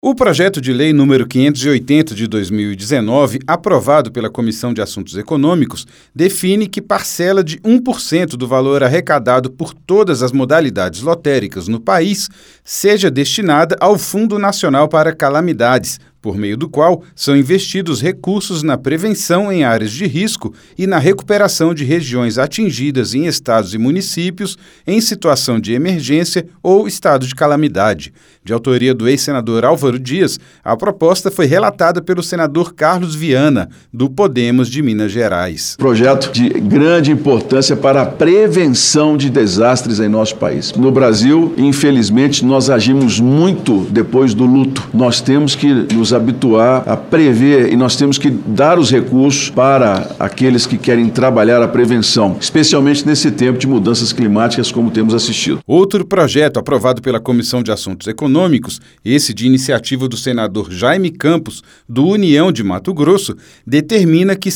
O projeto de lei número 580 de 2019, aprovado pela Comissão de Assuntos Econômicos, define que parcela de 1% do valor arrecadado por todas as modalidades lotéricas no país seja destinada ao Fundo Nacional para Calamidades, por meio do qual são investidos recursos na prevenção em áreas de risco e na recuperação de regiões atingidas em estados e municípios em situação de emergência ou estado de calamidade. De autoria do ex-senador Álvaro Dias, a proposta foi relatada pelo senador Carlos Viana, do Podemos de Minas Gerais. Projeto de grande importância para a prevenção de desastres em nosso país. No Brasil, infelizmente, nós agimos muito depois do luto. Nós temos que nos habituar a prever e nós temos que dar os recursos para aqueles que querem trabalhar a prevenção, especialmente nesse tempo de mudanças climáticas como temos assistido. Outro projeto aprovado pela Comissão de Assuntos Econômicos, esse de iniciativa do senador Jaime Campos, do União de Mato Grosso, determina que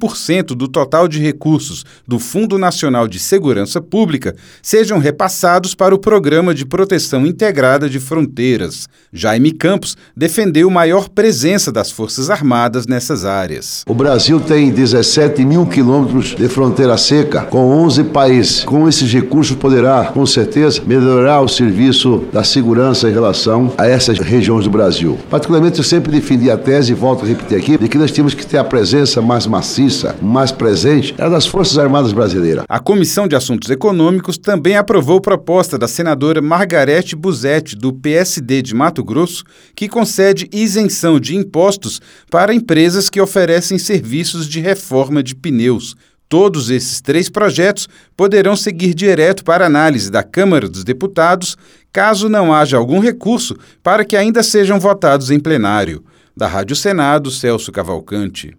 5% do total de recursos do Fundo Nacional de Segurança Pública sejam repassados para o Programa de Proteção Integrada de Fronteiras. Jaime Campos defendeu maior presença das Forças Armadas nessas áreas. O Brasil tem 17 mil quilômetros de fronteira seca com 11 países. Com esses recursos poderá, com certeza, melhorar o serviço da segurança em relação a essas regiões do Brasil. Particularmente, eu sempre defendi a tese, e volto a repetir aqui, de que nós temos que ter a presença mais maciça, mais presente, das Forças Armadas brasileiras. A Comissão de Assuntos Econômicos também aprovou proposta da senadora Margarete Busetti, do PSD de Mato Grosso, que concede isenção de impostos para empresas que oferecem serviços de reforma de pneus. Todos esses 3 projetos poderão seguir direto para análise da Câmara dos Deputados, caso não haja algum recurso para que ainda sejam votados em plenário. Da Rádio Senado, Celso Cavalcante.